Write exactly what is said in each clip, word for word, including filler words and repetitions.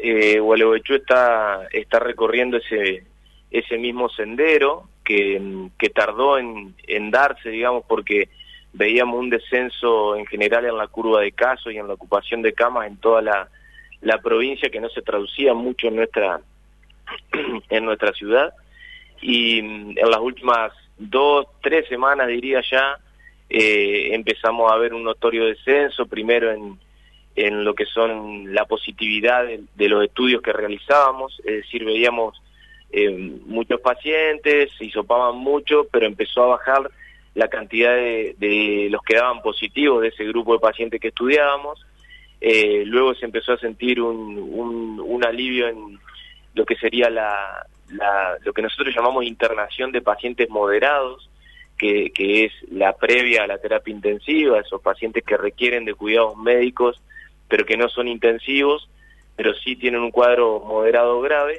eh, Gualeguaychú está, está recorriendo ese, ese mismo sendero que, que tardó en, en darse, digamos, porque veíamos un descenso en general en la curva de casos y en la ocupación de camas en toda la, la provincia, que no se traducía mucho en nuestra, en nuestra ciudad. Y en las últimas dos, tres semanas, diría ya, eh, empezamos a ver un notorio descenso, primero en, en lo que son la positividad de, de los estudios que realizábamos, es decir, veíamos eh, muchos pacientes, se hisopaban mucho, pero empezó a bajar la cantidad de, de los que daban positivos de ese grupo de pacientes que estudiábamos. Eh, luego se empezó a sentir un, un, un alivio en lo que sería la, la, lo que nosotros llamamos internación de pacientes moderados, que, que es la previa a la terapia intensiva, esos pacientes que requieren de cuidados médicos, pero que no son intensivos, pero sí tienen un cuadro moderado o grave.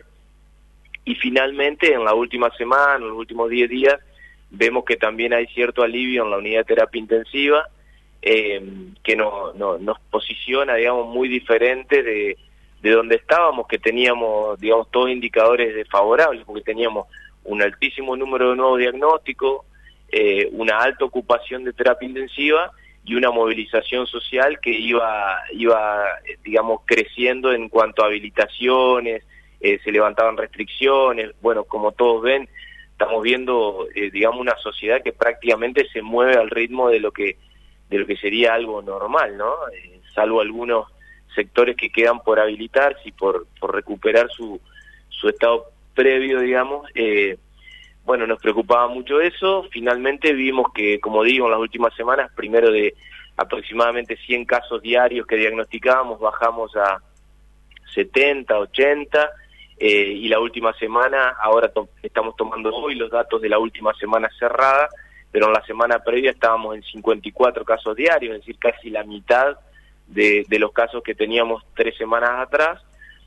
Y finalmente, en la última semana, en los últimos diez días, vemos que también hay cierto alivio en la unidad de terapia intensiva, eh, que no, no, nos posiciona, digamos, muy diferente de, de donde estábamos, que teníamos, digamos, todos indicadores desfavorables, porque teníamos un altísimo número de nuevos diagnósticos, eh, una alta ocupación de terapia intensiva y una movilización social que iba, iba digamos, creciendo en cuanto a habilitaciones, eh, se levantaban restricciones. Bueno, como todos ven, estamos viendo, eh, digamos, una sociedad que prácticamente se mueve al ritmo de lo que de lo que sería algo normal, ¿no? Eh, salvo algunos sectores que quedan por habilitarse y por, por recuperar su, su estado previo, digamos. Eh, bueno, nos preocupaba mucho eso. Finalmente vimos que, como digo, en las últimas semanas, primero de aproximadamente cien casos diarios que diagnosticábamos, bajamos a setenta, ochenta, eh, y la última semana, ahora to- estamos tomando hoy los datos de la última semana cerrada, pero en la semana previa estábamos en cincuenta y cuatro casos diarios, es decir, casi la mitad de, de los casos que teníamos tres semanas atrás.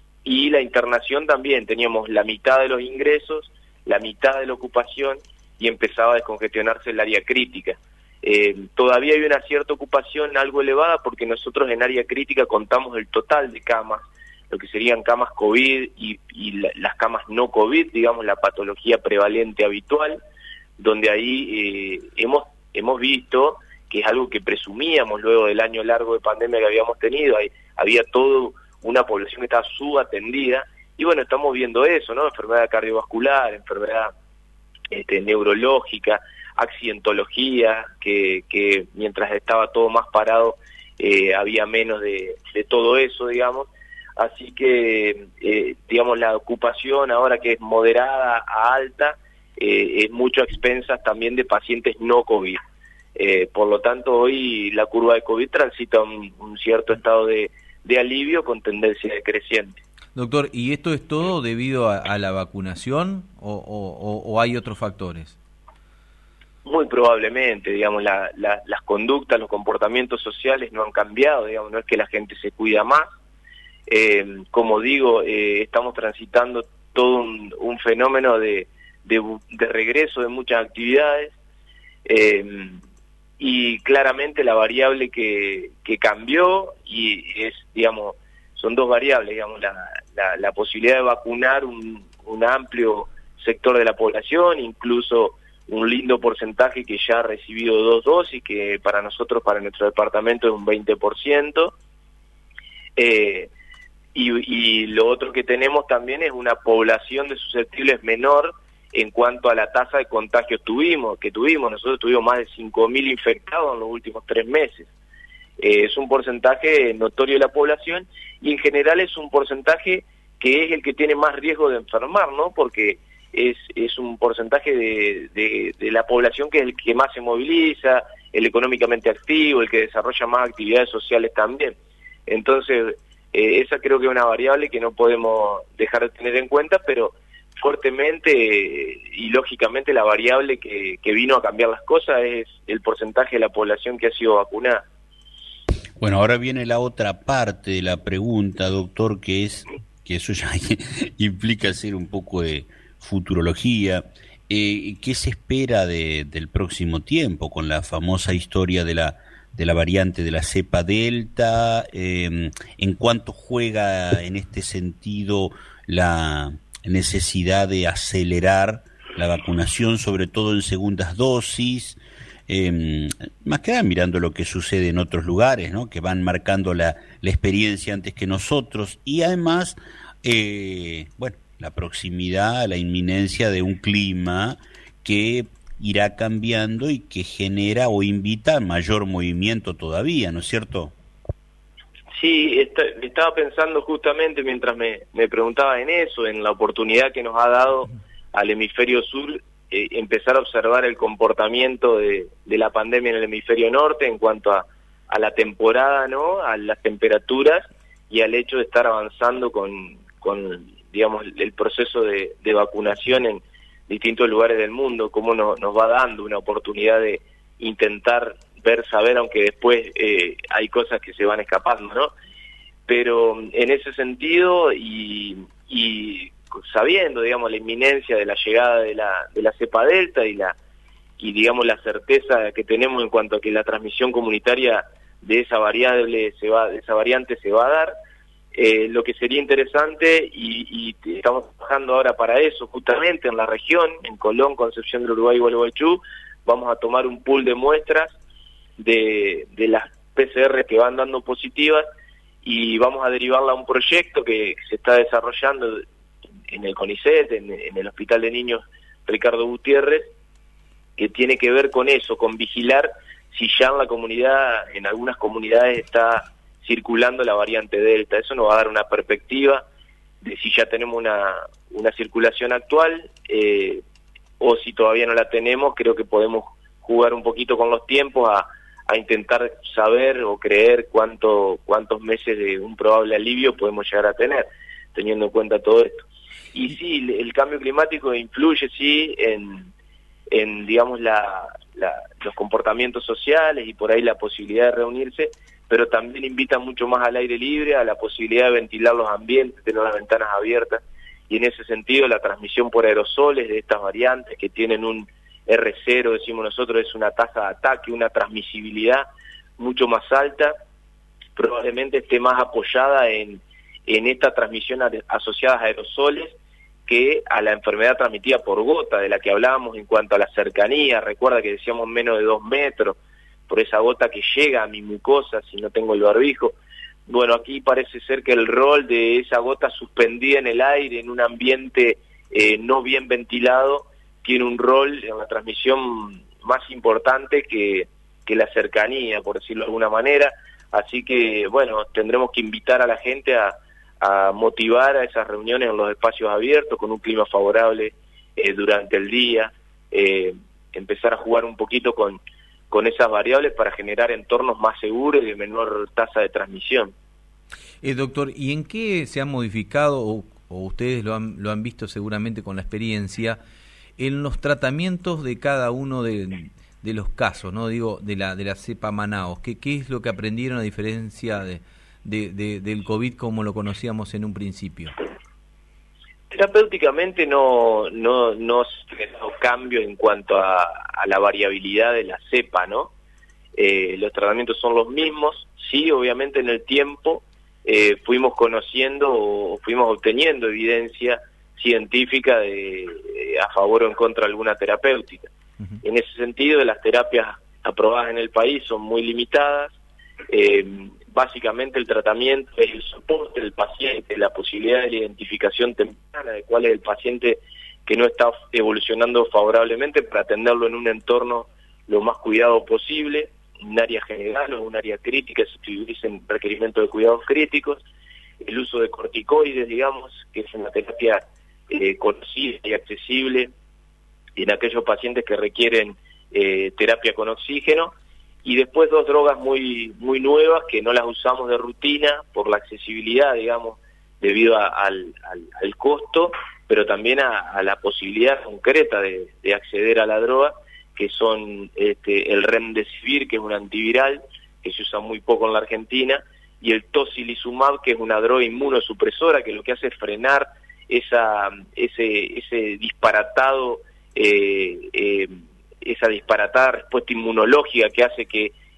Y la internación también, teníamos la mitad de los ingresos, la mitad de la ocupación, y empezaba a descongestionarse el área crítica. Eh, todavía hay una cierta ocupación algo elevada, porque nosotros en área crítica contamos el total de camas, lo que serían camas COVID y, y la, las camas no COVID, digamos, la patología prevalente habitual, donde ahí eh, hemos hemos visto que es algo que presumíamos luego del año largo de pandemia que habíamos tenido. Hay, había toda una población que estaba subatendida, y bueno, estamos viendo eso, ¿no? Enfermedad cardiovascular, enfermedad este, neurológica, accidentología, que, que mientras estaba todo más parado eh, había menos de, de todo eso, digamos. Así que, eh, digamos, la ocupación ahora, que es moderada a alta, eh, es mucho a expensas también de pacientes no COVID. Eh, por lo tanto, hoy la curva de COVID transita un, un cierto estado de, de alivio con tendencia decreciente. Doctor, ¿y esto es todo debido a, a la vacunación o, o, o hay otros factores? Muy probablemente, digamos, la, la, las conductas, los comportamientos sociales no han cambiado, digamos, no es que la gente se cuida más. Eh, como digo, eh, estamos transitando todo un, un fenómeno de, de, de regreso de muchas actividades, eh, y claramente la variable que, que cambió, y es, digamos, son dos variables, digamos, la, la, la posibilidad de vacunar un, un amplio sector de la población, incluso un lindo porcentaje que ya ha recibido dos dosis, que para nosotros, para nuestro departamento, es un veinte por ciento. Eh, y, y lo otro que tenemos también es una población de susceptibles menor en cuanto a la tasa de contagios tuvimos, que tuvimos. Nosotros tuvimos más de cinco mil infectados en los últimos tres meses. Eh, es un porcentaje notorio de la población, y en general es un porcentaje que es el que tiene más riesgo de enfermar, ¿no? Porque es, es un porcentaje de, de, de la población que es el que más se moviliza, el económicamente activo, el que desarrolla más actividades sociales también. Entonces, eh, esa creo que es una variable que no podemos dejar de tener en cuenta, pero fuertemente eh, y lógicamente la variable que, que vino a cambiar las cosas es el porcentaje de la población que ha sido vacunada. Bueno, ahora viene la otra parte de la pregunta, doctor, que es que eso ya implica hacer un poco de futurología. Eh, ¿Qué se espera de, del próximo tiempo con la famosa historia de la de la variante de la cepa Delta, eh, en cuánto juega en este sentido la necesidad de acelerar la vacunación, sobre todo en segundas dosis, eh, más que nada mirando lo que sucede en otros lugares, ¿no?, que van marcando la, la experiencia antes que nosotros, y además, eh, bueno, la proximidad, la inminencia de un clima que irá cambiando y que genera o invita a mayor movimiento todavía, ¿no es cierto? Sí, está, estaba pensando justamente mientras me, me preguntaba en eso, en la oportunidad que nos ha dado al hemisferio sur eh, empezar a observar el comportamiento de, de la pandemia en el hemisferio norte en cuanto a, a la temporada, ¿no?, a las temperaturas y al hecho de estar avanzando con, con digamos, el proceso de, de vacunación en distintos lugares del mundo, cómo no, nos va dando una oportunidad de intentar ver, saber, aunque después eh, hay cosas que se van escapando, ¿no? Pero en ese sentido, y, y sabiendo, digamos, la inminencia de la llegada de la, de la cepa Delta y la y digamos la certeza que tenemos en cuanto a que la transmisión comunitaria de esa variable se va, de esa variante se va a dar, eh, lo que sería interesante, y, y estamos trabajando ahora para eso, justamente en la región, en Colón, Concepción del Uruguay y Gualeguaychú, vamos a tomar un pool de muestras de, de las P C R que van dando positivas y vamos a derivarla a un proyecto que se está desarrollando en el CONICET, en, en el Hospital de Niños Ricardo Gutiérrez, que tiene que ver con eso, con vigilar si ya en la comunidad, en algunas comunidades está circulando la variante Delta. Eso nos va a dar una perspectiva de si ya tenemos una, una circulación actual eh, o si todavía no la tenemos. Creo que podemos jugar un poquito con los tiempos a, a intentar saber o creer cuánto, cuántos meses de un probable alivio podemos llegar a tener, teniendo en cuenta todo esto. Y sí, el cambio climático influye, sí, en, en digamos, la, la, los comportamientos sociales y por ahí la posibilidad de reunirse, pero también invita mucho más al aire libre, a la posibilidad de ventilar los ambientes, tener las ventanas abiertas, y en ese sentido la transmisión por aerosoles de estas variantes que tienen un erre cero, decimos nosotros, es una tasa de ataque, una transmisibilidad mucho más alta, probablemente esté más apoyada en, en esta transmisión asociada a aerosoles que a la enfermedad transmitida por gota, de la que hablábamos en cuanto a la cercanía. Recuerda que decíamos menos de dos metros, por esa gota que llega a mi mucosa si no tengo el barbijo. Bueno, aquí parece ser que el rol de esa gota suspendida en el aire, en un ambiente eh, no bien ventilado, tiene un rol en la transmisión más importante que, que la cercanía, por decirlo de alguna manera. Así que, bueno, tendremos que invitar a la gente a, a motivar a esas reuniones en los espacios abiertos, con un clima favorable eh, durante el día, eh, empezar a jugar un poquito con, con esas variables para generar entornos más seguros y de menor tasa de transmisión. Eh, doctor, ¿y en qué se ha modificado, o, o ustedes lo han, lo han visto seguramente con la experiencia, en los tratamientos de cada uno de, de los casos, no digo de la de la cepa Manaos? ¿Qué, qué es lo que aprendieron a diferencia de, de, de del COVID como lo conocíamos en un principio? Terapéuticamente no no no se ha dado cambio en cuanto a, a la variabilidad de la cepa, ¿no? Eh, los tratamientos son los mismos, sí, obviamente en el tiempo eh, fuimos conociendo o fuimos obteniendo evidencia científica de, de a favor o en contra de alguna terapéutica. Uh-huh. En ese sentido, las terapias aprobadas en el país son muy limitadas. Eh, básicamente el tratamiento es el soporte del paciente, la posibilidad de la identificación temprana de cuál es el paciente que no está evolucionando favorablemente para atenderlo en un entorno lo más cuidado posible, un área general o un área crítica si tuviesen requerimiento de cuidados críticos, el uso de corticoides, digamos, que es una terapia eh, conocida y accesible en aquellos pacientes que requieren eh, terapia con oxígeno, y después dos drogas muy muy nuevas que no las usamos de rutina por la accesibilidad, digamos, debido a, al, al, al costo, pero también a, a la posibilidad concreta de, de acceder a la droga, que son este, el Remdesivir, que es un antiviral, que se usa muy poco en la Argentina, y el Tocilizumab, que es una droga inmunosupresora, que lo que hace es frenar esa ese ese disparatado eh, eh, esa disparatada respuesta inmunológica que hace que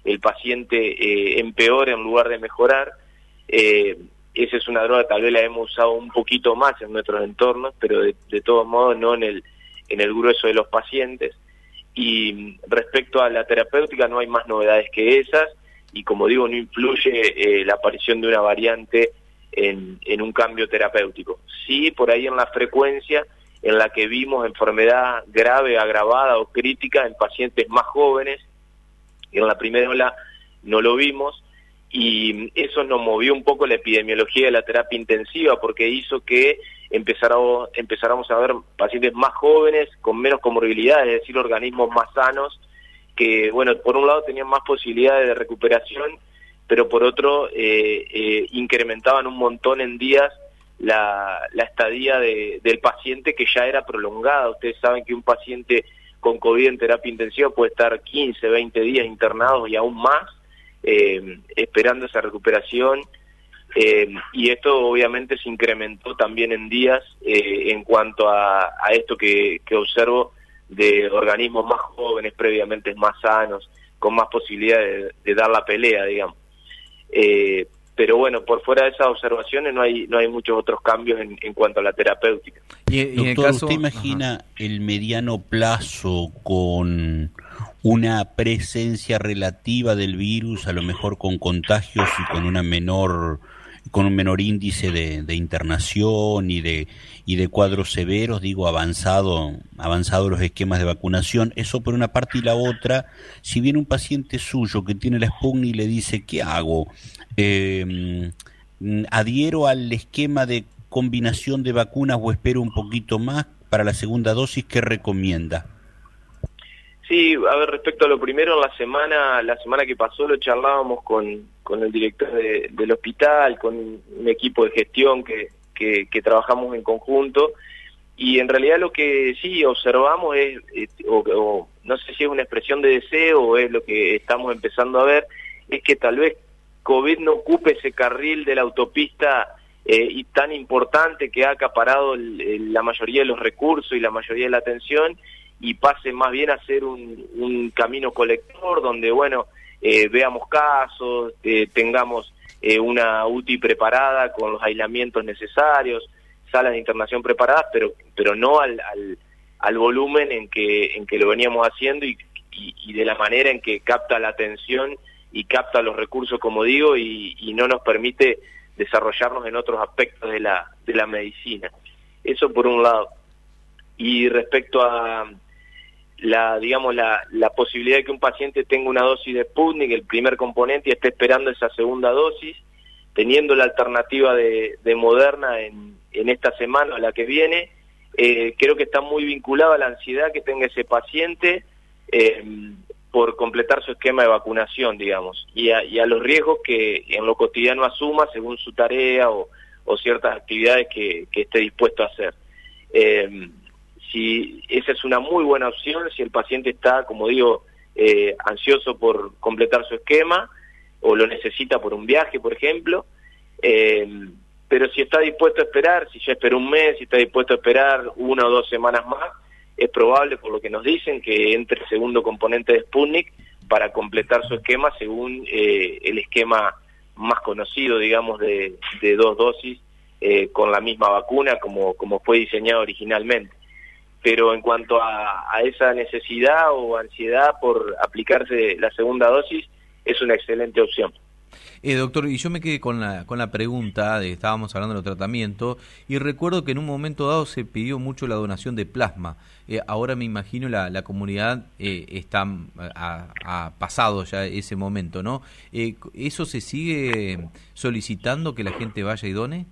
el paciente eh, empeore en lugar de mejorar. Eh, esa es una droga, tal vez la hemos usado un poquito más en nuestros entornos, pero de, de todos modos no en el, en el grueso de los pacientes. Y respecto a la terapéutica no hay más novedades que esas, y como digo, no influye eh, la aparición de una variante en, en un cambio terapéutico. Sí, por ahí en la frecuencia en la que vimos enfermedad grave, agravada o crítica en pacientes más jóvenes, en la primera ola no lo vimos, y eso nos movió un poco la epidemiología de la terapia intensiva, porque hizo que empezáramos, empezáramos a ver pacientes más jóvenes, con menos comorbilidades, es decir, organismos más sanos, que, bueno, por un lado tenían más posibilidades de recuperación, pero por otro eh, eh, incrementaban un montón en días la, la estadía de, del paciente, que ya era prolongada. Ustedes saben que un paciente con COVID en terapia intensiva puede estar quince, veinte días internados y aún más, eh, esperando esa recuperación, eh, y esto obviamente se incrementó también en días eh, en cuanto a, a esto que, que observo de organismos más jóvenes, previamente más sanos, con más posibilidad de, de dar la pelea, digamos. Eh, pero bueno, por fuera de esas observaciones no hay no hay muchos otros cambios en, en cuanto a la terapéutica. Y, y Doctor, en el caso... ¿usted imagina Ajá. el mediano plazo con una presencia relativa del virus, a lo mejor con contagios y con una menor con un menor índice de, de internación y de y de cuadros severos, digo, avanzado avanzado los esquemas de vacunación? Eso por una parte, y la otra, si viene un paciente suyo que tiene la Sputnik y le dice, ¿qué hago? Eh, ¿Adhiero al esquema de combinación de vacunas o espero un poquito más para la segunda dosis? ¿Qué recomienda? Sí, a ver, respecto a lo primero, en la semana la semana que pasó lo charlábamos con, con el director de, del hospital, con un equipo de gestión que, que, que trabajamos en conjunto, y en realidad lo que sí observamos es, es o, o no sé si es una expresión de deseo o es lo que estamos empezando a ver, es que tal vez COVID no ocupe ese carril de la autopista eh, y tan importante que ha acaparado el, el, la mayoría de los recursos y la mayoría de la atención, y pase más bien a ser un, un camino colector donde, bueno, eh, veamos casos, eh, tengamos eh, una U T I preparada con los aislamientos necesarios, salas de internación preparadas, pero pero no al, al, al volumen en que en que lo veníamos haciendo y, y, y de la manera en que capta la atención y capta los recursos, como digo, y, y no nos permite desarrollarnos en otros aspectos de la de la medicina. Eso por un lado. Y respecto a la digamos la, la posibilidad de que un paciente tenga una dosis de Sputnik, el primer componente, y esté esperando esa segunda dosis, teniendo la alternativa de, de Moderna en, en esta semana o la que viene, eh, creo que está muy vinculado a la ansiedad que tenga ese paciente eh, por completar su esquema de vacunación, digamos, y a, y a los riesgos que en lo cotidiano asuma según su tarea o, o ciertas actividades que, que esté dispuesto a hacer. Eh, Si esa es una muy buena opción, si el paciente está, como digo, eh, ansioso por completar su esquema o lo necesita por un viaje, por ejemplo, eh, pero si está dispuesto a esperar, si ya esperó un mes, si está dispuesto a esperar una o dos semanas más, es probable, por lo que nos dicen, que entre el segundo componente de Sputnik para completar su esquema según eh, el esquema más conocido, digamos, de, de dos dosis eh, con la misma vacuna como, como fue diseñado originalmente. Pero en cuanto a, a esa necesidad o ansiedad por aplicarse la segunda dosis, es una excelente opción. Eh, doctor, y yo me quedé con la con la pregunta, de estábamos hablando de los tratamientos, y recuerdo que en un momento dado se pidió mucho la donación de plasma. Eh, ahora me imagino la, la comunidad eh, está ha, ha pasado ya ese momento, ¿no? Eh, ¿Eso se sigue solicitando, que la gente vaya y done?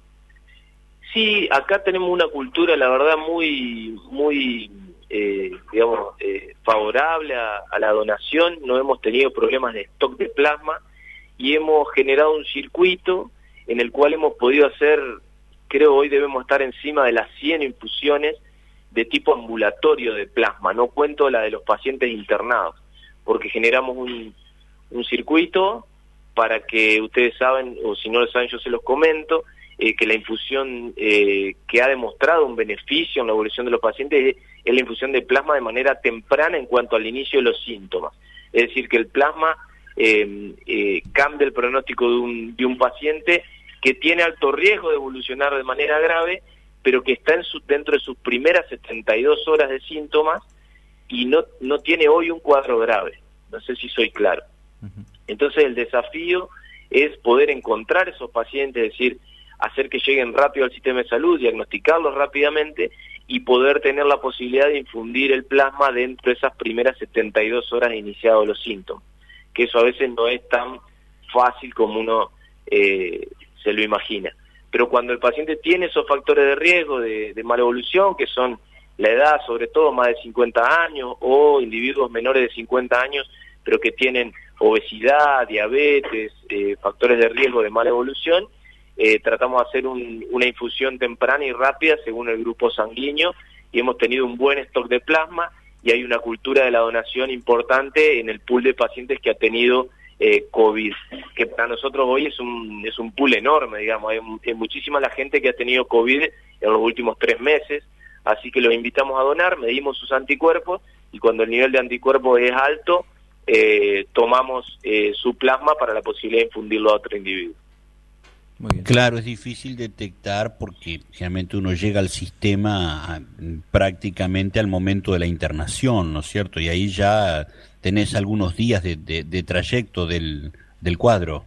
Sí, acá tenemos una cultura, la verdad, muy, muy, eh, digamos, eh, favorable a, a la donación. No hemos tenido problemas de stock de plasma y hemos generado un circuito en el cual hemos podido hacer, creo hoy debemos estar encima de las cien infusiones de tipo ambulatorio de plasma. No cuento la de los pacientes internados, porque generamos un, un circuito para que ustedes saben, o si no lo saben yo se los comento, Eh, que la infusión eh, que ha demostrado un beneficio en la evolución de los pacientes es, es la infusión de plasma de manera temprana en cuanto al inicio de los síntomas. Es decir, que el plasma eh, eh, cambia el pronóstico de un, de un paciente que tiene alto riesgo de evolucionar de manera grave, pero que está en su, dentro de sus primeras setenta y dos horas de síntomas y no, no tiene hoy un cuadro grave. No sé si soy claro. Uh-huh. Entonces el desafío es poder encontrar esos pacientes, es decir, hacer que lleguen rápido al sistema de salud, diagnosticarlos rápidamente y poder tener la posibilidad de infundir el plasma dentro de esas primeras setenta y dos horas de iniciados los síntomas, que eso a veces no es tan fácil como uno eh, se lo imagina. Pero cuando el paciente tiene esos factores de riesgo de, de mala evolución, que son la edad, sobre todo más de cincuenta años, o individuos menores de cincuenta años, pero que tienen obesidad, diabetes, eh, factores de riesgo de mala evolución, eh, tratamos de hacer un, una infusión temprana y rápida según el grupo sanguíneo, y hemos tenido un buen stock de plasma, y hay una cultura de la donación importante en el pool de pacientes que ha tenido eh, COVID, que para nosotros hoy es un es un pool enorme, digamos, hay, hay muchísima la gente que ha tenido COVID en los últimos tres meses, así que los invitamos a donar, medimos sus anticuerpos, y cuando el nivel de anticuerpos es alto, eh, tomamos eh, su plasma para la posibilidad de infundirlo a otro individuo. Muy bien. Claro, es difícil detectar porque generalmente uno llega al sistema a, prácticamente al momento de la internación, ¿no es cierto? Y ahí ya tenés algunos días de, de, de trayecto del, del cuadro.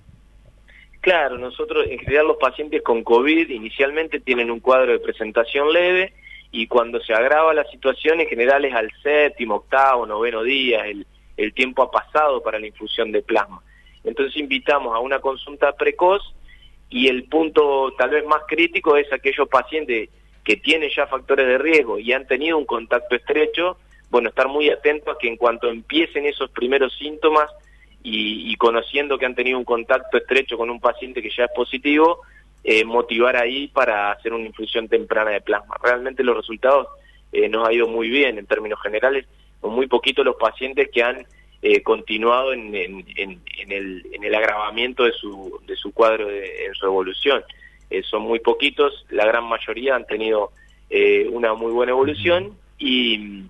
Claro, nosotros en general los pacientes con COVID inicialmente tienen un cuadro de presentación leve y cuando se agrava la situación en general es al séptimo, octavo, noveno día, el, el tiempo ha pasado para la infusión de plasma. Entonces invitamos a una consulta precoz. Y el punto tal vez más crítico es aquellos pacientes que tienen ya factores de riesgo y han tenido un contacto estrecho, bueno, estar muy atentos a que en cuanto empiecen esos primeros síntomas y, y conociendo que han tenido un contacto estrecho con un paciente que ya es positivo, eh, motivar ahí para hacer una infusión temprana de plasma. Realmente los resultados eh, nos ha ido muy bien en términos generales, son muy poquitos los pacientes que han Eh, continuado en, en, en, en, el, en el agravamiento de su, de su cuadro de, en su evolución. Eh, son muy poquitos, la gran mayoría han tenido eh, una muy buena evolución y,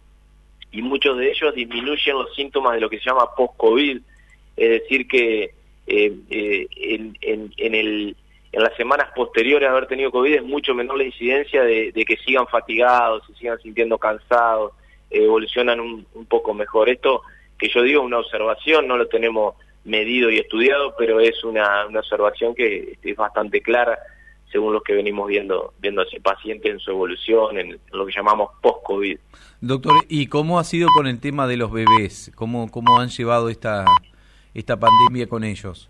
y muchos de ellos disminuyen los síntomas de lo que se llama post-COVID, es decir que eh, eh, en, en, en, el, en las semanas posteriores a haber tenido COVID es mucho menor la incidencia de, de que sigan fatigados, se sigan sintiendo cansados, eh, evolucionan un, un poco mejor. Esto que yo digo una observación, no lo tenemos medido y estudiado, pero es una, una observación que es bastante clara según los que venimos viendo viendo a ese paciente en su evolución, en, en lo que llamamos post-COVID. Doctor, ¿y cómo ha sido con el tema de los bebés? ¿Cómo, cómo han llevado esta, esta pandemia con ellos?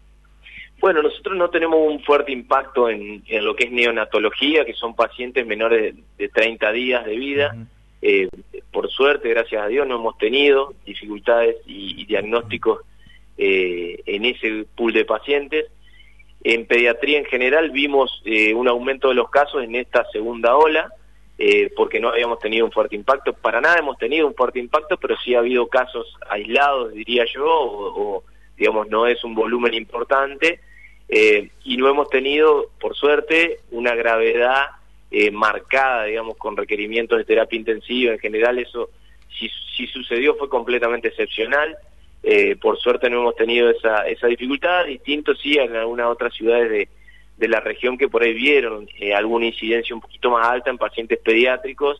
Bueno, nosotros no tenemos un fuerte impacto en, en lo que es neonatología, que son pacientes menores de, de treinta días de vida. Uh-huh. Eh, por suerte, gracias a Dios, no hemos tenido dificultades y, y diagnósticos eh, en ese pool de pacientes. En pediatría en general vimos eh, un aumento de los casos en esta segunda ola, eh, porque no habíamos tenido un fuerte impacto. Para nada hemos tenido un fuerte impacto, pero sí ha habido casos aislados, diría yo, o, o digamos no es un volumen importante, eh, y no hemos tenido, por suerte, una gravedad Eh, marcada, digamos, con requerimientos de terapia intensiva. En general eso, si, si sucedió, fue completamente excepcional. Eh, por suerte no hemos tenido esa, esa dificultad, distinto sí en algunas otras ciudades de, de la región que por ahí vieron eh, alguna incidencia un poquito más alta en pacientes pediátricos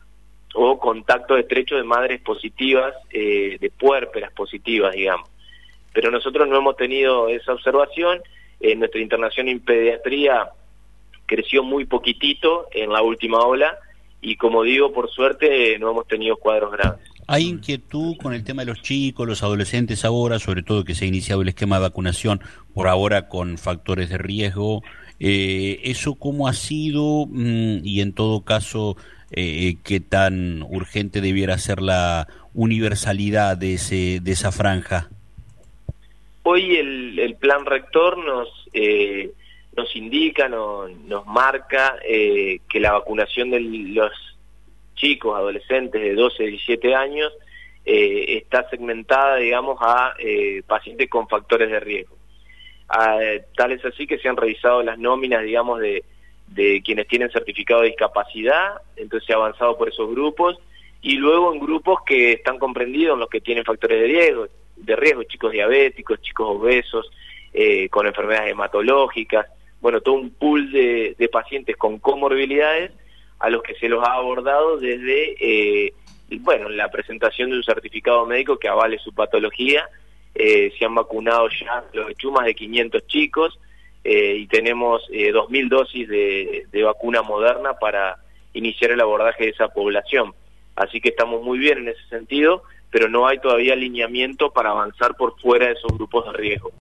o contacto estrecho de madres positivas, eh, de puérperas positivas, digamos. Pero nosotros no hemos tenido esa observación. En nuestra internación en pediatría creció muy poquitito en la última ola y, como digo, por suerte no hemos tenido cuadros graves. ¿Hay inquietud con el tema de los chicos, los adolescentes ahora, sobre todo que se ha iniciado el esquema de vacunación por ahora con factores de riesgo? Eh, ¿Eso cómo ha sido mm, y en todo caso eh, qué tan urgente debiera ser la universalidad de, ese, de esa franja? Hoy el, el plan rector nos... Eh, nos indica, nos, nos marca eh, que la vacunación de los chicos, adolescentes de doce a diecisiete años eh, está segmentada, digamos, a eh, pacientes con factores de riesgo. Ah, tal es así que se han revisado las nóminas, digamos, de, de quienes tienen certificado de discapacidad, entonces se ha avanzado por esos grupos, y luego en grupos que están comprendidos, en los que tienen factores de riesgo, de riesgo, chicos diabéticos, chicos obesos, eh, con enfermedades hematológicas, bueno, todo un pool de, de pacientes con comorbilidades a los que se los ha abordado desde, eh, bueno, la presentación de un certificado médico que avale su patología. Eh, se han vacunado ya los hechú más de quinientos chicos, eh, y tenemos eh, dos mil dosis de, de vacuna Moderna para iniciar el abordaje de esa población. Así que estamos muy bien en ese sentido, pero no hay todavía alineamiento para avanzar por fuera de esos grupos de riesgo.